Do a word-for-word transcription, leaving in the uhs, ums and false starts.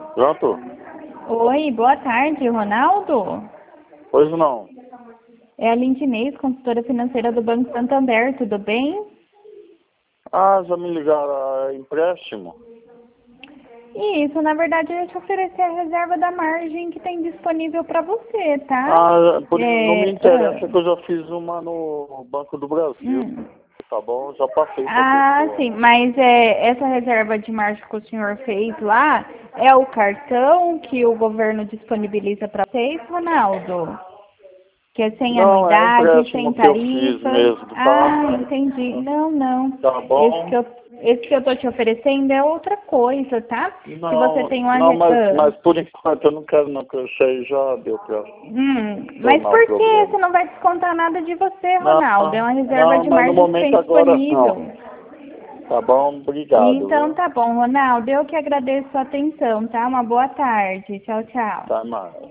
Pronto? Oi, boa tarde, Ronaldo. Pois não. É a Lindinês, consultora financeira do Banco Santander, tudo bem? Ah, já me ligaram a empréstimo? Isso, na verdade, eu ia te oferecer a reserva da margem que tem disponível para você, tá? Ah, por isso não me É, interessa ah, que eu já fiz uma no Banco do Brasil. hum. Tá bom? Já passei pra Ah, pessoa. sim, mas é, essa reserva de margem que o senhor fez lá é o cartão que o governo disponibiliza para vocês, Ronaldo? Que é sem Não, é anuidade, sem empréstimo que eu fiz tarifa. mesmo, tá? Ah, entendi. Não, não. Tá Esse que bom? eu, esse que eu tô te oferecendo é outra coisa, tá? Se você Não, tem uma... não, re- mas, ah, mas por enquanto eu não quero não, que eu sei já deu pra hum, mas tornar o por que problema. você não vai descontar nada de você, Não, Ronaldo? É uma reserva não, de mas no margem que momento tem agora disponível. não. Tá bom? Obrigado, Então viu? tá bom, Ronaldo. Eu que agradeço a atenção, tá? Uma boa tarde. Tchau, tchau. Tá mais.